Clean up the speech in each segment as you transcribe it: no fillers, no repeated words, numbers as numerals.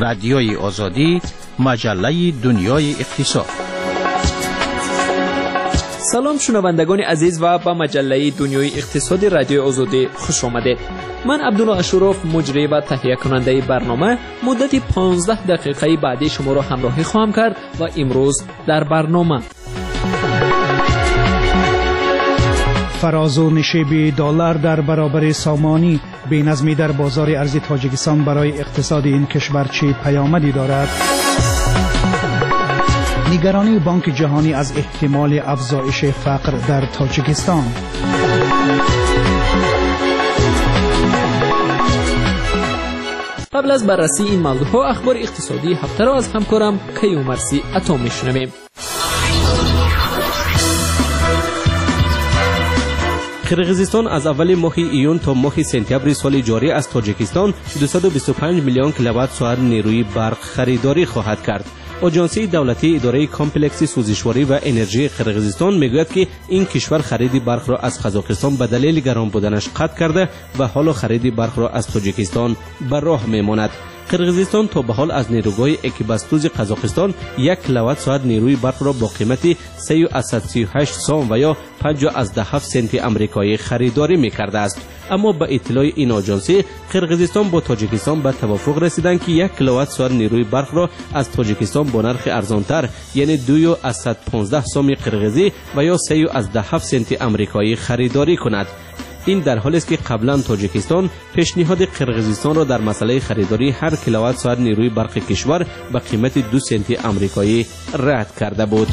رادیوی آزادی، مجله دنیای اقتصاد. سلام شنوندگان عزیز و به مجله دنیای اقتصادی رادیو آزادی خوش آمدید. من عبدالله اشرف مجری و تهیه کننده برنامه مدت 15 دقیقه بعدی شما را همراهی خواهم کرد و امروز در برنامه فرازو نشیب دلار در برابر سامانی، بی‌نظمی در بازار ارز تاجیکستان برای اقتصاد این کشور چه پیامدی دارد؟ نگرانی بانک جهانی از احتمال افزایش فقر در تاجیکستان. قبل از بررسی این موضوعها اخبار اقتصادی هفته را از همکارم کیومرثی عطا میشنویم. قرقیزستان از اول ماه ایون تا ماه سپتامبر سال جاری از تاجیکستان 225 میلیون کیلووات ساعت نیروی برق خریداری خواهد کرد. آژانسی دولتی اداره کامپلکس سوزشواری و انرژی قرقیزستان میگوید که این کشور خرید برق را از قزاقستان به دلیل گران بودنش قطع کرده و حالا خرید برق را از تاجیکستان به راه میماند. قرقیزستان تا به حال از نیروگاه اکبستوز قزاقستان 1 کیلووات ساعت نیروی برق را با قیمت 338 سوم و یا 5.7 سنت آمریکایی خریداری می‌کرده است. اما با اطلاع این آژانسی قرقیزستان با تاجیکستان به توافق رسیدند که 1 کیلووات ساعت نیروی برق را از تاجیکستان با نرخ ارزانتر یعنی 2.15 سوم قرقیزی و یا 3.7 سنت آمریکایی خریداری کند. این در حالی است که قبلا تاجیکستان پیشنهاد قرقیزستان را در مسئله خریداری هر کیلووات ساعت نیروی برق کشور به قیمت 2 سنت آمریکایی رد کرده بود.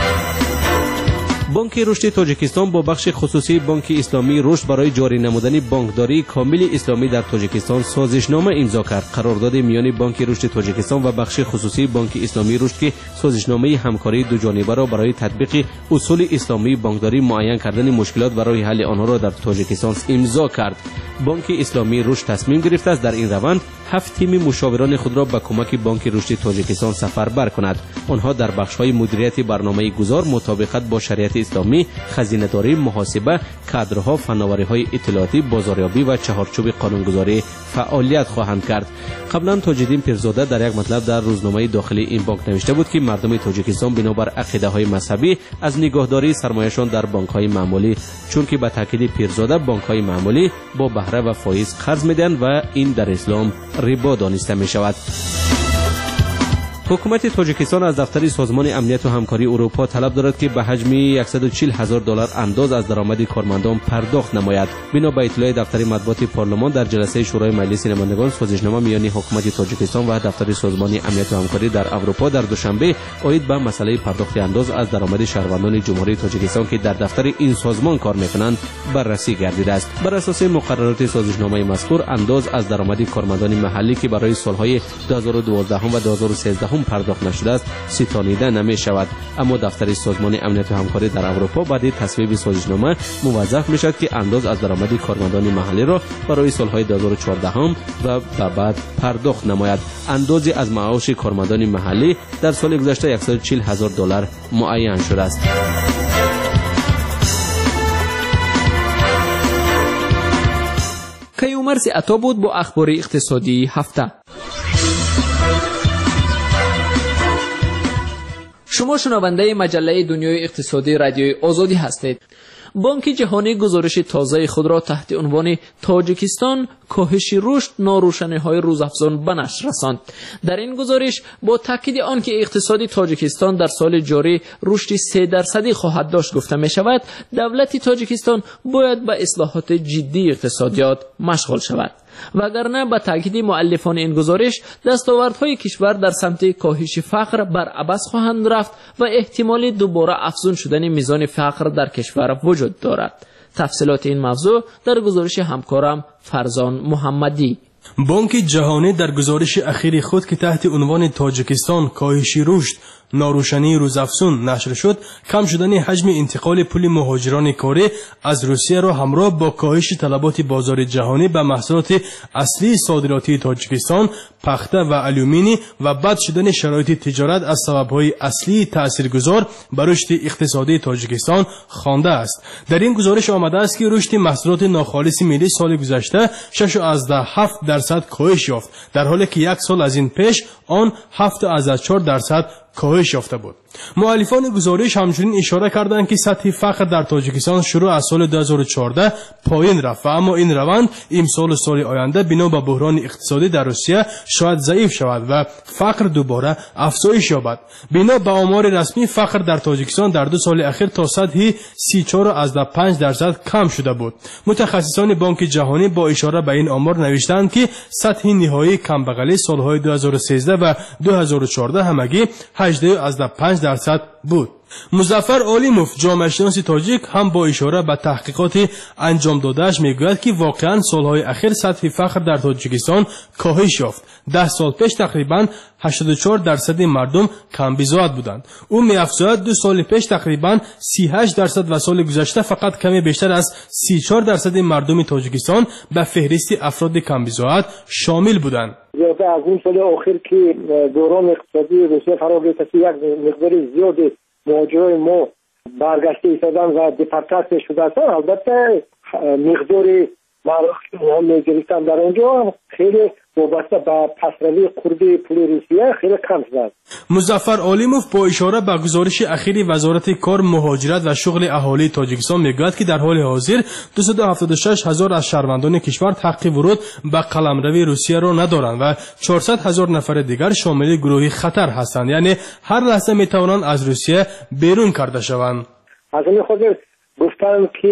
بانک رشد تاجیکستان با بخش خصوصی بانک اسلامی رشد برای جاری نمودن بانکداری کامل اسلامی در تاجیکستان سازشنامه امضا کرد. قرارداد میان بانک رشد تاجیکستان و بخش خصوصی بانک اسلامی رشد که سازشنامه همکاری دو جانبه را برای تطبیق اصول اسلامی بانکداری معین کردن مشکلات و راه حل آنها را در تاجیکستان امضا کرد. بانک اسلامی رشد تصمیم گرفته است در این روند 7 تیم مشاوران خود را به کمک بانک رشد تاجیکستان سفربر کند. آنها در بخش‌های مدیریت برنامه گذار، مطابقت با شریعت اسلامی، خزینه‌داری، محاسبه، کادرها، فناوری‌های اطلاعاتی، بازاریابی و چهارچوب قانونگذاری فعالیت خواهند کرد. قبلا تاج‌الدین پیرزاده در یک مطلب در روزنامه داخلی این بانک نوشته بود که مردم تاجیکستان بنابر عقیده‌های مذهبی از نگهداری سرمایه‌شان در بانک‌های معمولی، چون که به تاکید پیرزاده بانک‌های معمولی با بهره و فایز قرض می‌دهند و این در اسلام ربا دانسته می‌شود. حکومت تاجیکستان از دفتر سازمان امنیت و همکاری اروپا طلب دارد که به حجم $140,000 انداز از درآمد کارمندان پرداخت نماید. بنا به اطلاع دفتر مطبوعات پارلمان در جلسه شورای مجلس نمایندگان، سازشنامه میان حکومت تاجیکستان و دفتر سازمان امنیت و همکاری در اروپا در دوشنبه عاید به مسئله پرداخت انداز از درآمد شهروندان جمهوری تاجیکستان که در دفتر این سازمان کار میکنند بررسی گردیده است. بر اساس مقررات سازشنامه مذکور، انداز از درآمد کارمندان محلی که برای سالهای 2012 و 2013 پرداخت نشده است ستانیده نمی شود. اما دفتر سازمان امنیت و همکاری در اروپا بعد تصویب سازشنامه موظف می شود که انداز از درآمد کارمندان محلی را برای سالهای 2014 و بعد پرداخت نماید. اندازی از معاش کارمندان محلی در سال گذشته $140,000 معین شده است. کیومرثی عطا بود با اخبار اقتصادی هفته. شما شنونده مجله دنیای اقتصادی رادیوی آزادی هستید. بانک جهانی گزارش تازه خود را تحت عنوان تاجیکستان کاهش رشد ناروشنی‌های روزافزون به نشر رساند. در این گزارش با تاکید آنکه اقتصاد تاجیکستان در سال جاری رشد 3% خواهد داشت گفته می شود، دولت تاجیکستان باید به اصلاحات جدی اقتصادیات مشغول شود. وگرنه به تاکید مؤلفان این گزارش دستاوردهای کشور در سمت کاهش فقر بر عبث خواهند رفت و احتمال دوباره افزون شدن میزان فقر در کشور وجود دارد. تفصیلات این موضوع در گزارش همکارم فرزان محمدی. بانک جهانی در گزارش اخیر خود که تحت عنوان تاجیکستان کاهش رشد ناروشنی روزافزون نشر شد، کم شدن حجم انتقال پول مهاجران کاری از روسیه را همراه با کاهش طلبات بازار جهانی به محصولات اصلی صادراتی تاجیکستان، پخته و آلومینی و بد شدن شرایط تجارت از سبب‌های اصلی تاثیرگذار بر رشد اقتصادی تاجیکستان خوانده است. در این گزارش آمده است که رشد محصولات ناخالص ملی سال گذشته 6.7% کاهش یافت، در حالی که یک سال از این پیش آن 7.4% کاهش یافته بود. مؤلفان گزارش همچنین اشاره کردند که سطح فقر در تاجیکستان شروع از سال 2014 پایین رفت و اما این روند امسال و سال آینده بنا به بحران اقتصادی در روسیه شاید ضعیف شود و فقر دوباره افزایش یابد. بنا به آمار رسمی فقر در تاجیکستان در 2 سال اخیر تا سطح 34.5% کم شده بود. متخصصان بانک جهانی با اشاره به این آمار نوشتند که سطح نهایی کمبغلی سالهای 2013 و 2014 همگی 18.5% بود. مظفر علیموف جامعه شناس تاجیک هم با اشاره به تحقیقات انجام دادهش میگوید که واقعا سالهای اخیر سطح فقر در تاجیکستان کاهش یافت. 10 سال پیش تقریبا 84% مردم کم بزاعت بودند. او می‌افزاید 2 سال پیش تقریبا 38% و سال گذشته فقط کمی بیشتر از 34% مردم تاجیکستان به فهرست افراد کم بزاعت شامل بودند. زیاده از این سال اخیر که دوران اقتصادی روسیه فرا گرفته، یک مقدار زیادی مهاجران ما برگشته ایستادن و دیپورتاسیون شده هستند. البته مقدار مراحل میگرفتن در اونجا خیلی وابسته به پسروی قربی پول روسیه خیلی کم شده. مظفر علیموف با اشاره به گزارش اخیری وزارت کار، مهاجرت و شغل اهالی تاجیکستان میگوید که در حال حاضر 276,000 از شهروندان کشور حق ورود به قلمرو روسیه را ندارند و 400,000 نفر دیگر شامل گروه خطر هستند، یعنی هر لحظه میتوانند از روسیه بیرون کرده شوند. از این خاطر گفتن که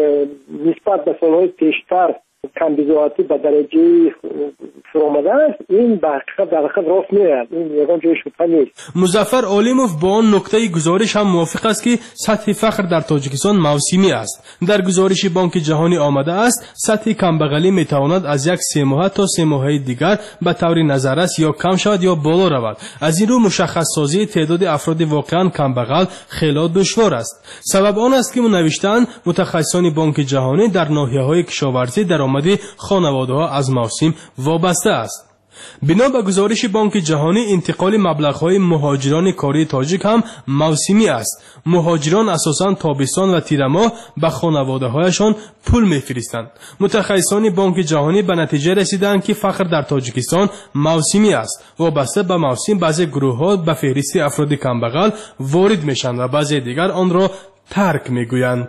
نسبت به سالهای پیشتر کم بزاعتی به درجه فرآمده است، این به حقیقت در حقیقت راست نیست، این یگان جای شبهه نیست. مظفر علیموف با آن نکته گزارش هم موافق است که سطح فقر در تاجیکستان موسمی است. در گزارش بانک جهانی آمده است سطح کمبغلی میتواند از یک 3 ماه تا 3 ماه دیگر به طور نظررس یا کم شود یا بالا رود. از این رو مشخص سازی تعداد افراد واقعا کمبغل خیلی دشوار است. سبب آن است که نوشتند متخصصان بانک جهانی در ناحیه‌های کشاورزی درآمد خانواده‌ها از موسم وابسته است. بنا به گزارش بانک جهانی انتقال مبلغ‌های مهاجران کاری تاجیک هم موسمی است. مهاجران اساساً تابستان و تیر ماه به خانواده‌هایشان پول می‌فرستند. متخصصان بانک جهانی به نتیجه رسیدند که فقر در تاجیکستان موسمی است. وابسته به موسم بعضی گروه‌ها به فهرست افراد کمبغل وارد میشن و بعضی دیگر آن را ترک میگویند.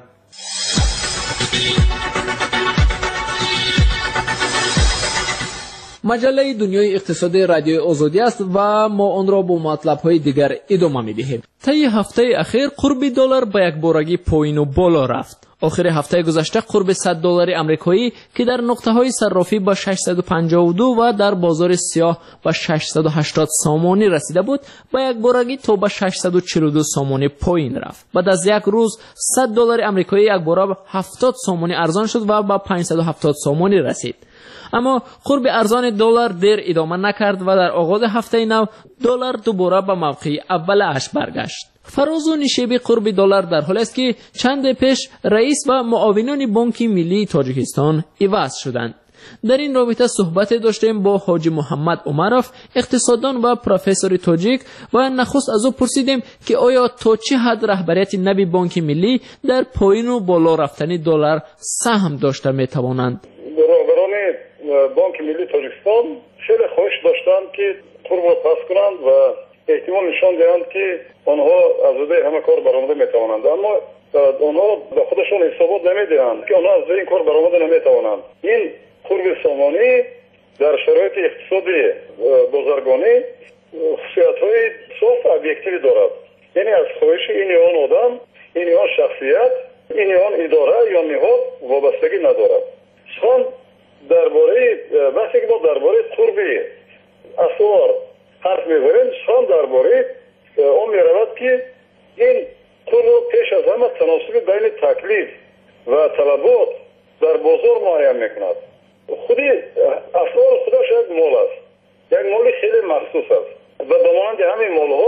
مجله دنیای اقتصادی رادیوی آزادی است و ما آن را با مطلب‌های دیگر ادامه می‌دهیم. طی هفته اخیر قرب دلار به یک بارگی پایین و بالا رفت. آخر هفته گذشته قرب $100 آمریکایی که در نقطه‌های صرافی به 652 و در بازار سیاه به 680 سامانی رسیده بود، با یک بارگی تا به 642 سامانی پایین رفت. بعد از یک روز $100 آمریکایی یک باره به 70 سامانی ارزان شد و به 570 سامانی رسید. اما قرب ارزان دلار دیر ادامه نکرد و در آغاز هفته نو دلار دوباره به موقع اولش برگشت. فراز و نشیب قرب دلار در حالی است که چند پیش رئیس و معاونان بانک ملی تاجیکستان عوض شدند. در این رابطه صحبت داشتیم با حاجی محمد عمروف، اقتصاددان و پروفسور تاجیک، و نخست از او پرسیدیم که آیا تا چه حد رهبریت نوی بانک ملی در پایین و بالا رفتن دلار سهم داشته میتوانند. بانک ملی تاجیکستان خیلی خواهش داشتند که قرب را پس کنند و احتمال نشان دهند که آنها از روی همه کار برآمده میتوانند، اما آنها به خودشان حسابات نمیدهند که آنها از این کار برآمده نمیتوانند. این قرب سامانی در شرایط اقتصادی بازرگانی خصوصیت‌های صاف و ابیکتیو دارد، یعنی از خواهش این آن آدم، این آن شخصیت، این آن اداره یا نهاد وابستگی ندارد. سخن درباره وقتی که ما درباره قرب اسعار حرف می‌زنیم، سخن درباره آن می‌رود که این قرب پیش از همه تناسب بین تکلیف و طلبات در بازار معین می‌کند. خودی اسعار خودش یک مال است، یک مال خیلی مخصوص است و به مانند همین مال‌ها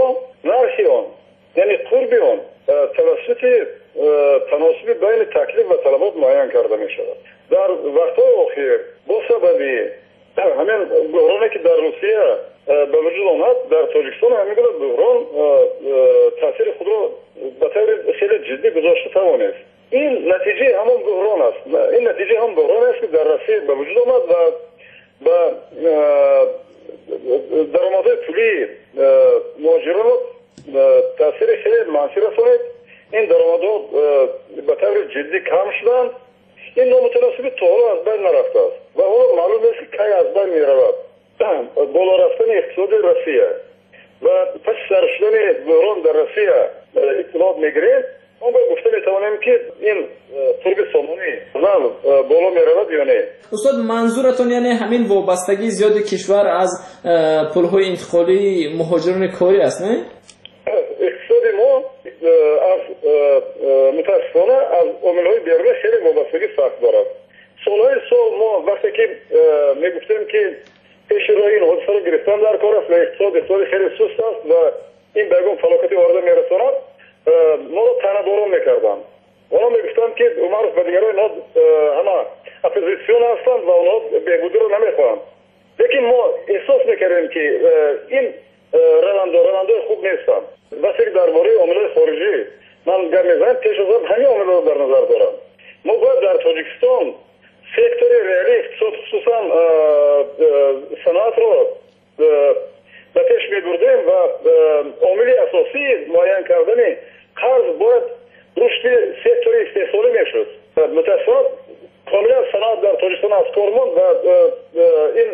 نرخ آن یعنی قرب آن توسط تناسب بین تکلیف و طلبات معین کرده می شود. در وقت‌های اخیر با سبب همین بحرانی که در روسیه به وجود آمد در تاجیکستان همین بحران تاثیر خود را به طور خیلی جدی گذاشته توانست. این نتیجه همون بحران است. این نتیجه هم بحران است که در روسیه به وجود آمد و به درآمدهای پولی مهاجران تاثیر خیلی منفی رسانید. این درآمدها به طور جدی کم شدند. این نامتناسبی تا حالا از بین نرفته است و حالا معلوم است که کی از بین میرود. بالا رفتن اقتصاد روسیه و پس سر شدن بحران در روسیه اطلاعات میگیریم. ما باید گفته میتوانیم که این ترک سامانی بالا میرود یا نه. استاد منظورتون یعنی همین وابستگی زیاد کشور از پلهای انتقالی مهاجران کاری است نه؟ اقتصاد ما از متاسفانه از عامل‌های بیرونی خیلی وابستگی سخت دارد. سالهای سال ما وقتی که میگفتیم که پیش روی این حادثه را گرفتن در کار است و اقتصاد خیلی سست است و این بیگم فلاکتی وارد میرساند ما را تنه‌باران میکردند. اونا میگفتند که عمر و دیگران اینا همه اپوزیسیون هستند و اونا بهبودی رو نمیخواهند. لیکن ما احساس میکردیم که این روندهای خوب نیستند. وقتی که درباره عامل‌های خارجی من گپ میزنم پیش از همین عامل‌ها رو در نظر دارم. ما باید در تاجیکستان سکتور ریالی اقتصاد خصوصا صنعت رو به پیش میبردیم و عامل اساسی معین کردن قرض باید رشد سکتور استحصالی میشد. متاسفانه کاملا صنعت در تاجیکستان از کار ماند و این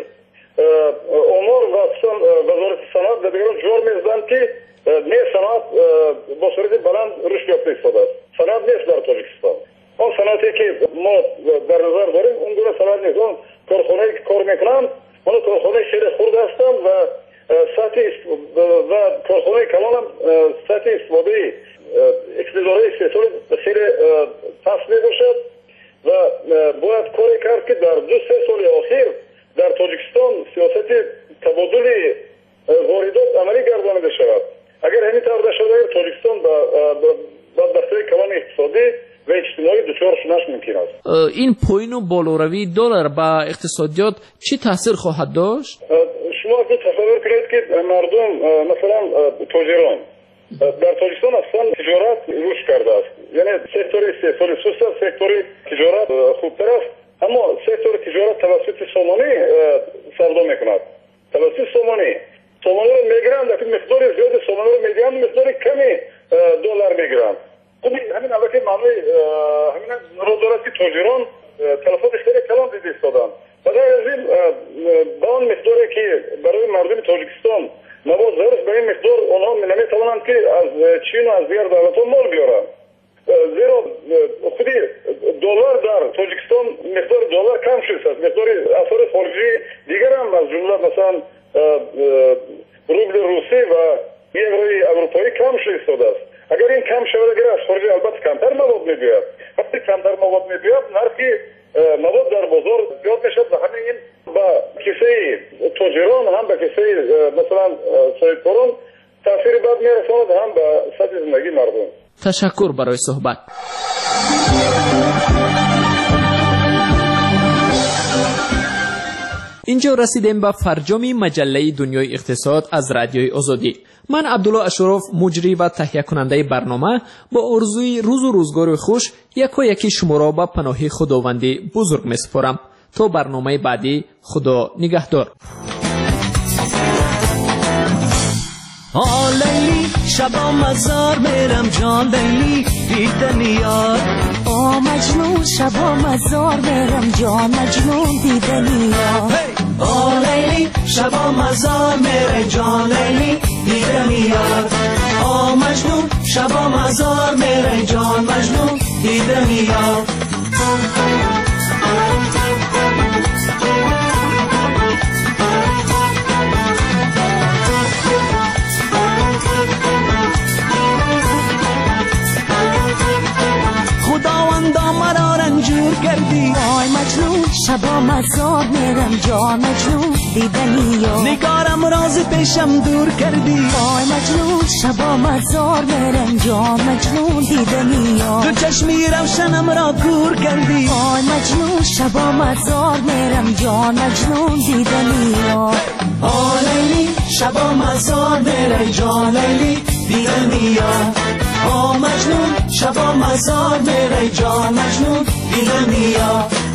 امور و وزارت صنعت و دیگران جور میزدند که نه صنعت با صورت بلند رشد یافته ایستاده است. صنعت نیست در تاجیکستان. اون صنعتی که ما در نظر داریم اون گونه صنعت نیست. اون کارخانه‌ای که کار میکنند اون کارخانه خیلی خرد هستند و سطح و کارخانه کلان هم سطح استفاده اقتدارهای استحصال خیلی پست میباشد و باید کاری کرد که در 2-3 سال اخیر در تاجیکستان سیاست تبادل واردات عملی گردانیده شود. اگر همین طور شود تاجیکستان با دفتر کلان اقتصادی و اجتماعی دچار شدنش ممکن است. این پایین و بالاروی دلار با اقتصادیات چی تاثیر خواهد داشت؟ شما تصور کنید که مردم مثلا تاجران در تاجیکستان اصلا تجارت رشد کرده است. یعنی سکتور استحصالی سست است، سکتور تجارت خوبتر است، اما سکتور تجارت توسط سامانی سردا میکند. توسط سامانی رو میگیرند، لیکن مقدار زیاد سامانی رو میگیرند، مقدار کمی دلار میگیرند. همین البته معنی همین رو دارد که تاجران تلفات خیلی کلان دید ایستادند. بعد از این با اون مقداری که برای مردم تاجیکستان مواد ضرورت به این مقدار آنها نمیتوانند که از چین و از دیگر دولت‌ها مال بیارند. زیرا خودی دلار در تاجیکستان مقدار دلار کم شده است. مقدار اثار خارجی دیگر هم از جمله مثلا روبل روسی و یورو اروپایی کم شده است. اگر این کم شود اگر از خارج البته کمتر مواد می‌بیاید. وقتی کمتر مواد می‌بیاید نرخ مواد در بازار زیاد میشد و همین این با کیسه تاجران هم به کیسه مثلا صاحبکاران تاثیر بد میرساند هم به سطح زندگی مردم. تشکر برای صحبت. اینجا رسیدیم به فرجام مجله دنیای اقتصاد از رادیوی آزادی. من عبدالله اشرف مجری و تهیه کننده برنامه با آرزوی روز و روزگار خوش یکی شما را به پناه خداوندی بزرگ می‌سپارم. تا برنامه بعدی خدا نگهدار. لیلی شبا مزار میرم جان لیلی دیدن یار. مجنون شبا مزار میرم جان مجنون دیدن یار. لیلی شبا مزار میرم جان لیلی دیدن یار. مجنون شبا مزار میرم جان مجنون دیدن یار. خداوندا مرا رنجور کردی. مجنون شبا مزار میرم جان مجنون دیدنی یا. نگارم شبام راز پیشم دور کردی. آی مجنون شبا مزار میرم جان مجنون دیدنی ها. تو چشمی روشنم را کور کردی. آی مجنون شبا مزار میرم جان مجنون دیدنی ها. آ لیلی شبا مزار میرم جان لیلی دیدنی ها. آ مجنون شبا مزار میرم جان مجنون دیدنی ها.